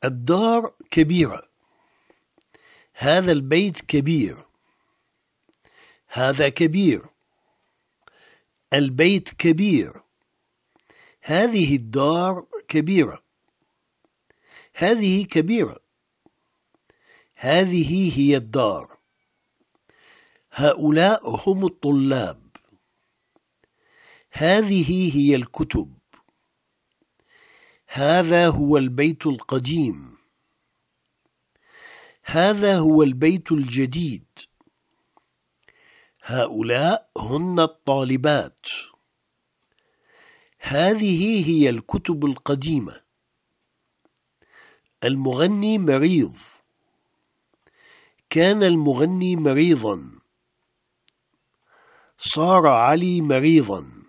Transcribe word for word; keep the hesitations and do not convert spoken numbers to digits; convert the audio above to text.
الدار كبيرة. هذا البيت كبير. هذا كبير. البيت كبير. هذه الدار كبيرة. هذه كبيرة. هذه هي الدار. هؤلاء هم الطلاب. هذه هي الكتب. هذا هو البيت القديم. هذا هو البيت الجديد. هؤلاء هن الطالبات. هذه هي الكتب القديمة. المغني مريض. كان المغني مريضا. صار علي مريضا.